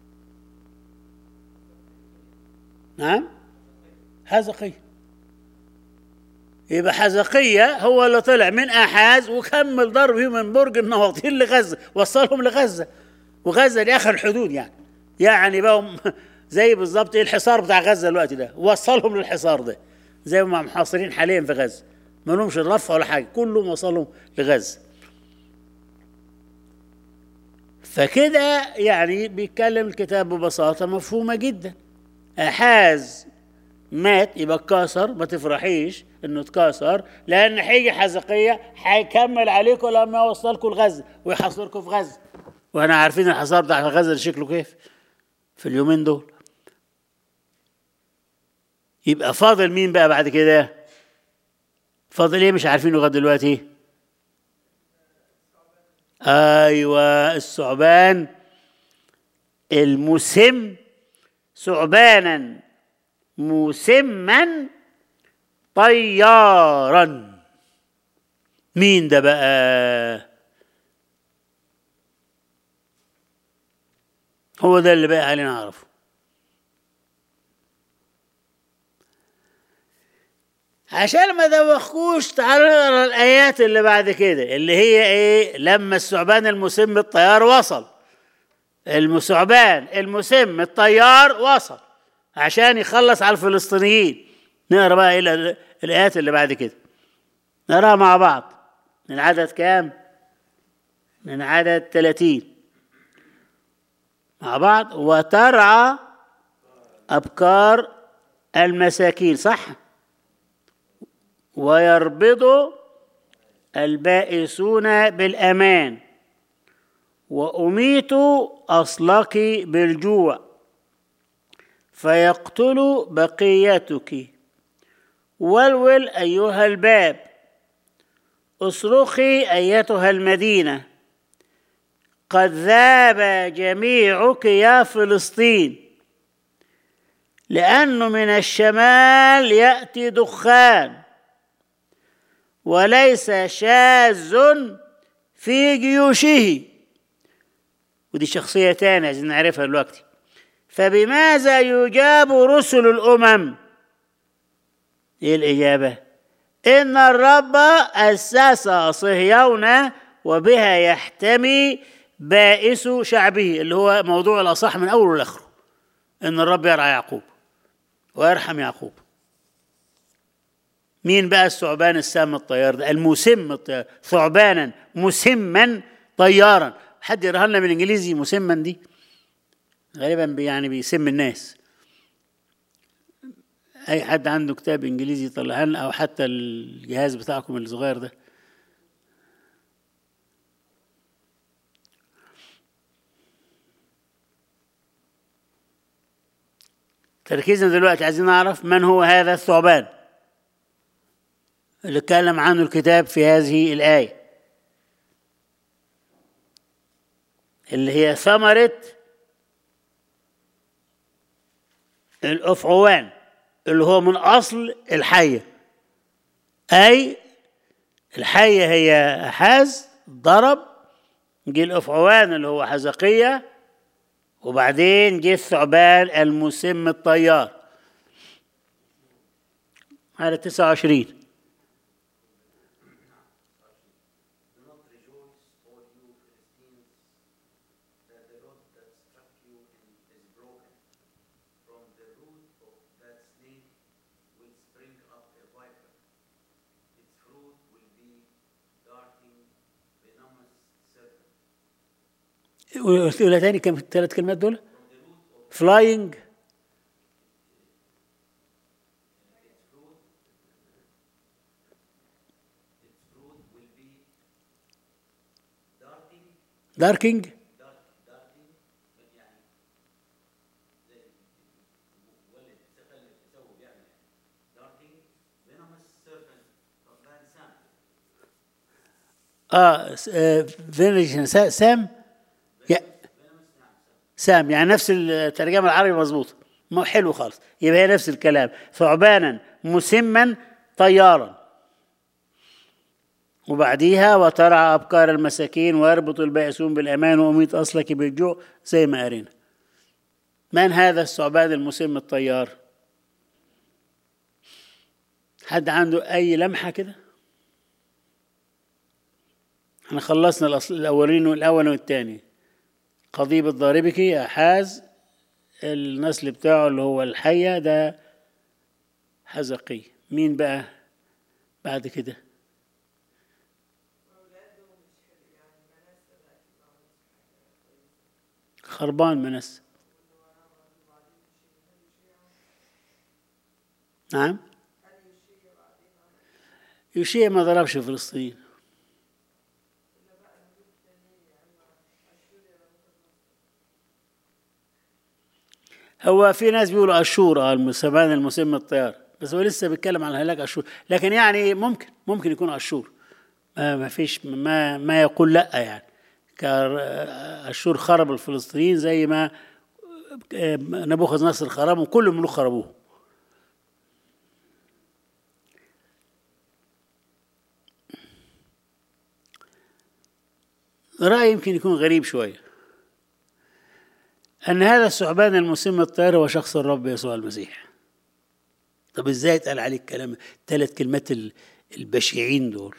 نعم، حزقية. يبقى حزقية هو اللي طلع من أحاز وكمل ضربه من برج النواطيل لغزة، وصلهم لغزة، وغزة دي آخر الحدود يعني. يعني بقوا زي بالظبط الحصار بتاع غزة الوقت ده، وصلهم للحصار ده زي ما محاصرين حاليا في غزة، ما لهمش الرفع ولا حاجة، كلهم وصلهم لغزة. فكده يعني بيتكلم الكتاب ببساطة مفهومة جدا. أحاز مات يبقى اتكسر، ما تفرحيش انه اتكسر، لان هيجي حزقية هيكمل عليكم لما يوصلكم لغزة ويحاصركم في غزة، واحنا عارفين الحصار بتاع غزة شكله كيف في اليومين دول. يبقى فاضل مين بقى بعد كده؟ فاضل ايه مش عارفينه لغايه دلوقتي؟ ايوه، الثعبان المسم، ثعبانا مسما طيارا. مين ده بقى؟ هو ده اللي بقى علينا نعرفه. عشان ما دوخكوش تعالوا نقرا الايات اللي بعد كده، اللي هي ايه؟ لما الثعبان المسم الطيار وصل، الثعبان المسم الطيار وصل عشان يخلص على الفلسطينيين. نقرا بقى ايه الايات اللي بعد كده، نقراها مع بعض. من عدد كام؟ من عدد ثلاثين مع بعض. وترعى أبكار المساكين، صح؟ ويربض البائسون بالأمان، وأميت أصلك بالجوع فيقتل بقيتك. ولول أيها الباب، اصرخي أيتها المدينة، قد ذاب جميعك يا فلسطين، لأنه من الشمال يأتي دخان، وليس شاذ في جيوشه. ودي شخصية تانية عايزين نعرفها دلوقتي. فبماذا يجاب رسل الأمم؟ إيه الإجابة؟ إن الرب أسس صهيون وبها يحتمي بائس شعبه، اللي هو موضوع الأصح من أوله لآخره، إن الرب يرعى يعقوب ويرحم يعقوب. مين بقى الثعبان السام الطيار ده؟ المسم الطيار، ثعبانا مسما طيارا. حد يقراها لنا بالإنجليزي مسما دي؟ غالبا يعني بيسم الناس. أي حد عنده كتاب إنجليزي يطلعها لنا، أو حتى الجهاز بتاعكم الصغير ده. تركيزنا دلوقتي عايزين نعرف من هو هذا الثعبان اللي اتكلم عنه الكتاب في هذه الآية، اللي هي ثمرة الأفعوان، اللي هو من أصل الحية. أي الحية هي أحاز ضرب، جه الأفعوان اللي هو حزقية، وبعدين جه الثعبان المسم الطيار. على تسعة وعشرين. قولها تاني، كم الثلاث كلمات دول؟ فلاينج، داركينج، اه فينيجن سام، سام يعني نفس الترجمة العربي مظبوط، ما حلو خالص، يبقى هي نفس الكلام. ثعبانا مسما طيارا، وبعديها وترعى أبكار المساكين ويربط البائسون بالأمان وأميت أصلك بالجوع، زي ما قرينا. من هذا الثعبان المسم الطيار؟ حد عنده أي لمحة كده؟ احنا خلصنا الأصل الأولين والأول والثاني. قضيب الضاربك أحاز، النسل بتاعه اللي هو الحية ده حزقي. مين بقى بعد كده؟ خربان منس. نعم، يوشيا ما ضربش فلسطين. هو في ناس بيقولوا أشور، اه المسمان المسم الطيار، بس هو لسه بيتكلم عن هلاك أشور، لكن يعني ممكن ممكن يكون أشور، ما ما فيش ما ما يقول لا يعني. أشور خرب الفلسطينيين زي ما نبوخذ نصر خربهم، وكل الملوك خربوه. رأي يمكن يكون غريب شوية، أن هذا الثعبان المسم الطيار هو شخص الرب يسوع المسيح. طب إزاي اتقال عليه الكلام الثلاث كلمات البشعين دول؟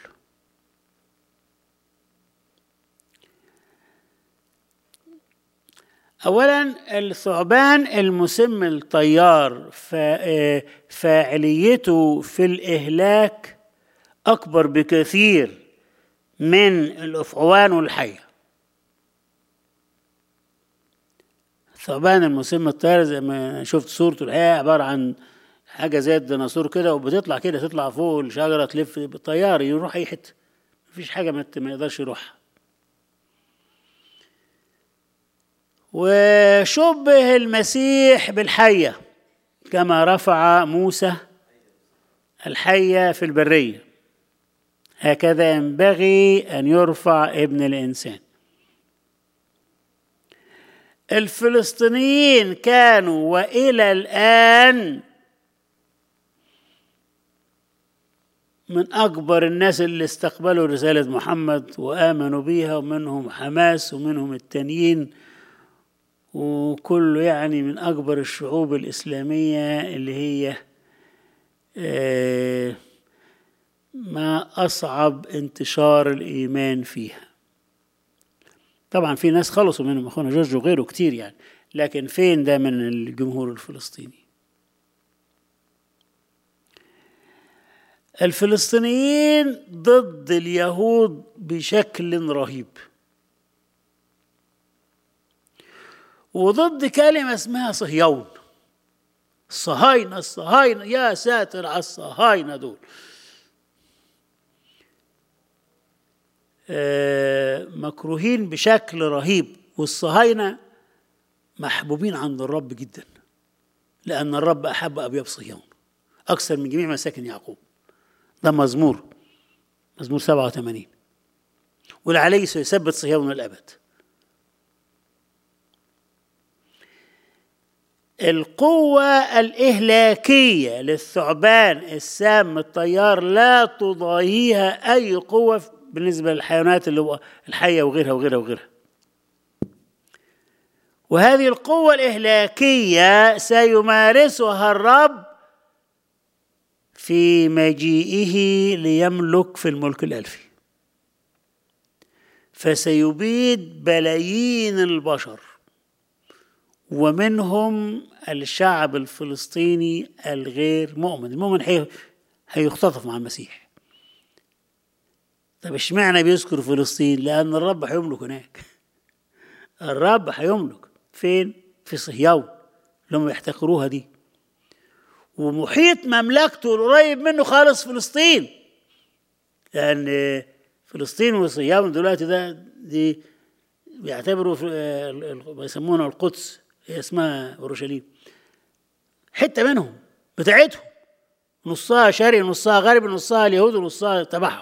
أولا الثعبان المسم الطيار فاعليته في الإهلاك أكبر بكثير من الأفعوان والحية. الثعبان المسم الطيار زي ما شفت صورته الحقيقة عبارة عن حاجة زي الديناصور كده، وبتطلع كده تطلع فوق الشجرة تلف بالطيار يروح أي حتة، مفيش حاجة ما يقدرش يروحها. وشبه المسيح بالحية كما رفع موسى الحية في البرية، هكذا ينبغي أن يرفع ابن الإنسان. الفلسطينيين كانوا وإلى الآن من أكبر الناس اللي استقبلوا رسالة محمد وآمنوا بيها، ومنهم حماس ومنهم التانيين، وكله يعني من أكبر الشعوب الإسلامية اللي هي ما أصعب انتشار الإيمان فيها. طبعا في ناس خلصوا منهم، أخونا جورج وغيره كتير يعني، لكن فين ده من الجمهور الفلسطيني؟ الفلسطينيين ضد اليهود بشكل رهيب، وضد كلمة اسمها صهيون. الصهاينة الصهاينة يا ساتر على الصهاينة دول، آه مكروهين بشكل رهيب. والصهاينة محبوبين عند الرب جدا، لأن الرب أحب أبياب صهيون أكثر من جميع مساكن يعقوب. ده مزمور مزمور سبعة وثمانين، والعلي سيثبت صهيون الأبد. القوة الإهلاكية للثعبان السام الطيار لا تضاهيها أي قوة بالنسبة للحيوانات اللي هو الحية وغيرها وغيرها وغيرها. وهذه القوة الإهلاكية سيمارسها الرب في مجيئه ليملك في الملك الألفي، فسيبيد بلايين البشر، ومنهم الشعب الفلسطيني الغير مؤمن. المؤمن هيختطف مع المسيح. طب اشمعنى بيذكر فلسطين؟ لأن الرب هيملك هناك. الرب هيملك فين؟ في صهيون اللي هم يحتقروها دي، ومحيط مملكته القريب منه خالص فلسطين، لأن يعني فلسطين وصهيون دلوقتي ده دي بيعتبروا بيسمونها القدس، هي اسمها اورشليم، حته منهم بتاعتهم، نصها شرقي نصها غربي نصها اليهود ونصها تبعهم.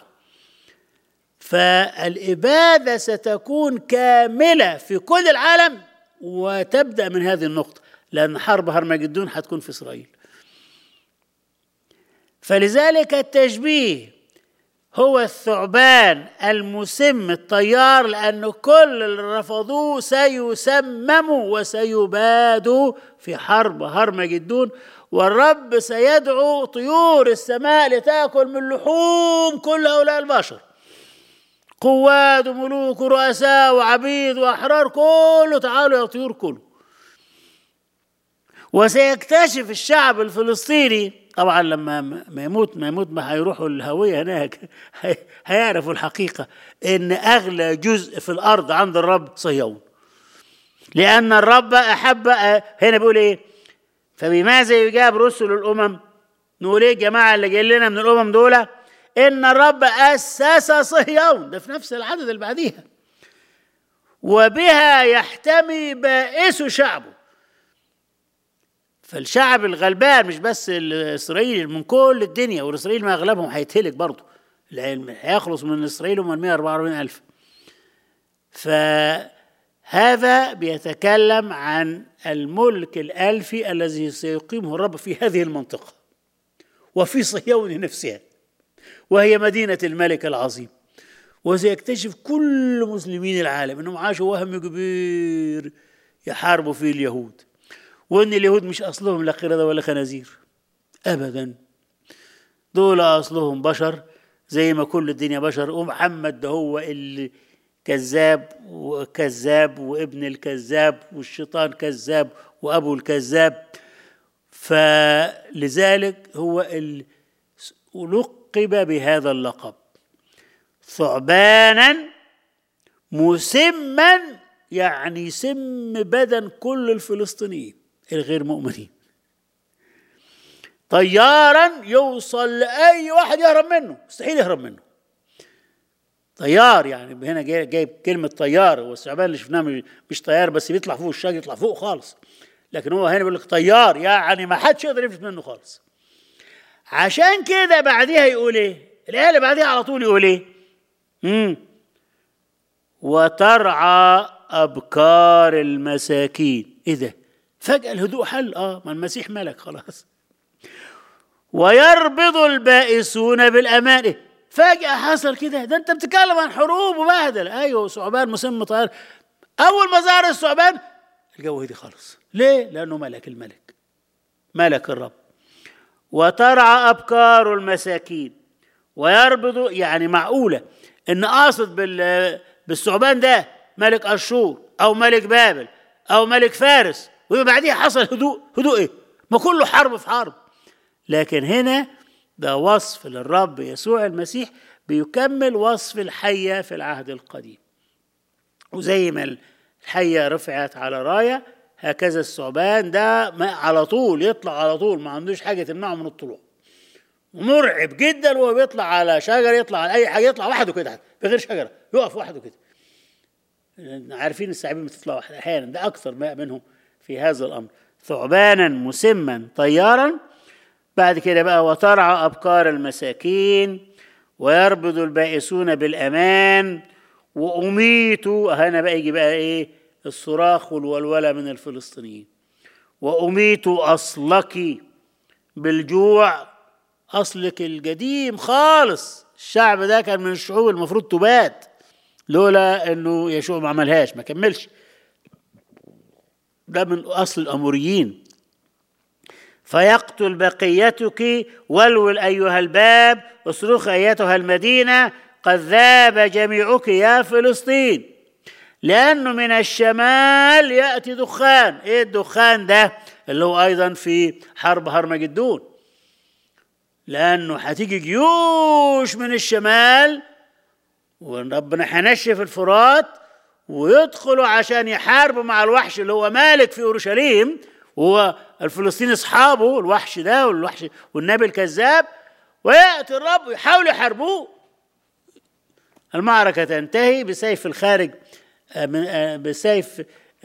فالإبادة ستكون كاملة في كل العالم، وتبدأ من هذه النقطة، لأن حرب هرمجدون هتكون في إسرائيل. فلذلك التشبيه هو الثعبان المسم الطيار، لأن كل اللي رفضوه سيسمموا وسيبادوا في حرب هرمجدون، والرب سيدعو طيور السماء لتأكل من لحوم كل هؤلاء البشر، قواد وملوك ورؤساء وعبيد وأحرار، كله تعالوا يا طيور كله. وسيكتشف الشعب الفلسطيني طبعا لما ما يموت ما يموت ما هيروحوا الهوية هناك هيعرفوا الحقيقة إن أغلى جزء في الأرض عند الرب صهيون، لأن الرب أحب. هنا بيقول إيه؟ فبماذا يجاب رسل الأمم؟ نقول إيه جماعة اللي جاي لنا من الأمم دول؟ إن الرب أسس صهيون، ده في نفس العدد اللي بعديها، وبها يحتمي بائس شعبه. فالشعب الغلبان مش بس الإسرائيلي، من كل الدنيا، والإسرائيل ما أغلبهم هيتهلك برضه، هيخلص من إسرائيل هم مئة وأربعة وأربعين ألف. فهذا بيتكلم عن الملك الألفي الذي سيقيمه الرب في هذه المنطقة وفي صهيون نفسها، وهي مدينة الملك العظيم. وسيكتشف كل مسلمين العالم أنهم عاشوا وهم كبير يحاربوا فيه اليهود، وأن اليهود مش أصلهم لا قردة ولا خنازير أبدا، دول أصلهم بشر زي ما كل الدنيا بشر. ومحمد ده هو اللي كذاب وكذاب وابن الكذاب والشيطان كذاب وأبو الكذاب، فلذلك هو اللي لقب بهذا اللقب ثعبانا مسما، يعني سم بدن كل الفلسطينيين الغير مؤمنين، طيارا يوصل لأي واحد يهرب منه، مستحيل يهرب منه. طيار يعني هنا جايب كلمة طيار، والثعبان اللي شفناه مش طيار بس بيطلع فوق الشجر، يطلع فوق خالص، لكن هو هنا بيقول لك طيار يعني ما حدش يقدر يفلت منه خالص. عشان كده بعديها يقول ايه؟ الآية اللي بعديها على طول يقول ايه؟ امم وترعى أبكار المساكين. ايه ده؟ فجأة الهدوء حل. اه ما المسيح ملك خلاص. ويربض البائسون بالأمان. إيه؟ فجأة حصل كده. ده انت بتتكلم عن حروب وبهدل. ايوه ثعبان مسم طيار. اول ما ظهر الثعبان الجو هدي خالص. ليه؟ لأنه ملك الملك، ملك الرب. وترعى أبكار المساكين ويربض، يعني معقولة ان قاصد بالثعبان ده ملك أشور او ملك بابل او ملك فارس، وبعديها حصل هدوء. هدوء ايه؟ ما كله حرب في حرب. لكن هنا ده وصف للرب يسوع المسيح بيكمل وصف الحية في العهد القديم. وزي ما الحية رفعت على راية، هكذا الثعبان ده على طول يطلع، على طول ما عندوش حاجة تمنعه من الطلوع. مرعب جدا وهو بيطلع على شجر، يطلع على أي حاجة، يطلع وحده كده بغير شجرة، يقف وحده كده. عارفين الثعابين بتطلع أحيانا، ده أكثر ما منهم في هذا الأمر. ثعبانا مسما طيارا. بعد كده بقى وترعى أبكار المساكين ويربض البائسون بالأمان وأميتوا. هنا بقى يجي بقى إيه؟ الصراخ والولولة من الفلسطينيين. وأميتوا أصلك بالجوع. أصلك القديم خالص، الشعب ده كان من الشعوب المفروض تبات، لولا أنه يشوع ما عملهاش، ما كملش. ده من أصل الأموريين. فيقتل بقيتك، ولول أيها الباب، اصرخ أيتها المدينة، قد ذاب جميعك يا فلسطين، لأنه من الشمال يأتي دخان. إيه الدخان ده؟ اللي هو أيضا في حرب هرمجدون، لأنه هتيجي جيوش من الشمال، وربنا هنشف الفرات ويدخلوا عشان يحاربوا مع الوحش اللي هو مالك في أورشليم، وهو الفلسطيني أصحابه الوحش ده والوحش والنبي الكذاب، ويأتي الرب ويحاولوا يحاربوه. المعركة تنتهي بسيف الخارج، بسيف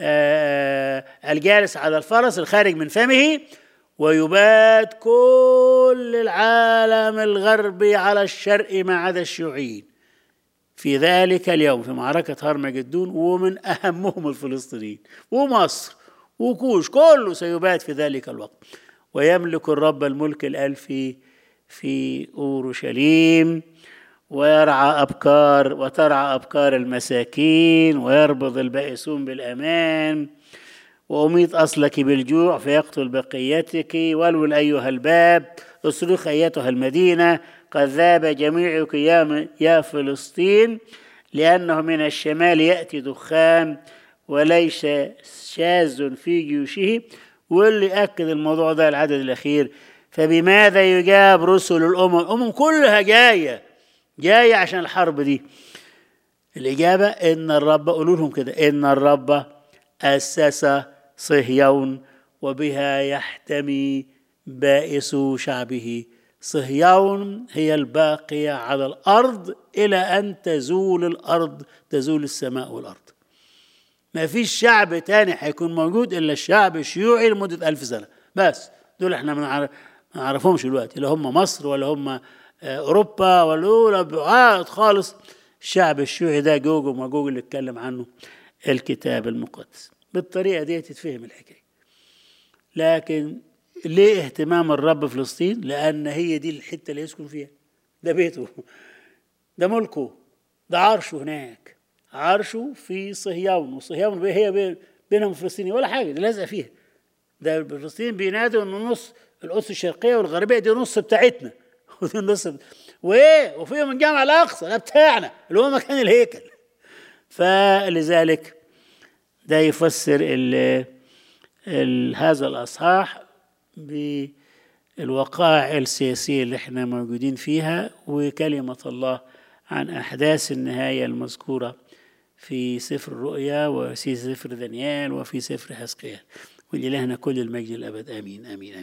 الجالس على الفرس الخارج من فمه، ويباد كل العالم الغربي على الشرق ما عدا الشيوعيين في ذلك اليوم في معركة هرمجدون، ومن أهمهم الفلسطينيين ومصر وكوش، كله سيباد في ذلك الوقت. ويملك الرب الملك الألفي في أورشليم، ويرعى أبكار وترعى أبكار المساكين، ويربض البائسون بالأمان، وأميت أصلك بالجوع فيقتل بقيتك. ولول أيها الباب، اصرخ أيتها المدينة، قد ذاب جميعك يا فلسطين، لأنه من الشمال يأتي دخان وليس شاذ في جيوشه. واللي أكد الموضوع ده العدد الأخير، فبماذا يجاب رسل الأمم؟ الأمم كلها جاية جاية عشان الحرب دي. الإجابة إن الرب، قولوا لهم كده، إن الرب أسس صهيون وبها يحتمي بائس شعبه. صهيون هي الباقية على الأرض إلى أن تزول الأرض، تزول السماء والأرض. ما فيش شعب تاني هيكون موجود إلا الشعب الشيوعي لمدة ألف سنة بس. دول احنا ما نعرفهمش دلوقتي، لا هم مصر ولا هم أوروبا ولا بعاد خالص. الشعب الشيوعي ده جوج وماجوج اللي اتكلم عنه الكتاب المقدس. بالطريقة دي تتفهم الحكاية. لكن ليه اهتمام الرب فلسطين؟ لأن هي دي الحتة اللي يسكن فيها، ده بيته، ده ملكه، ده عرشه هناك، عرشه في صهيون، وصهيون هي بينهم فلسطيني ولا حاجة، دي لازقة فيها. ده الفلسطينيين بينادوا إن نص القدس الشرقية والغربية دي نص بتاعتنا، ودي نص بت... وإيه وفيهم الجامع الأقصى ده بتاعنا اللي هو مكان الهيكل. فلذلك ده يفسر ال ال هذا الأصحاح بالوقائع السياسية اللي احنا موجودين فيها، وكلمة الله عن أحداث النهاية المذكورة في سفر الرؤيا وفي سفر دانيال وفي سفر حزقيال. ولإلهنا كل المجد الأبد. آمين آمين, آمين.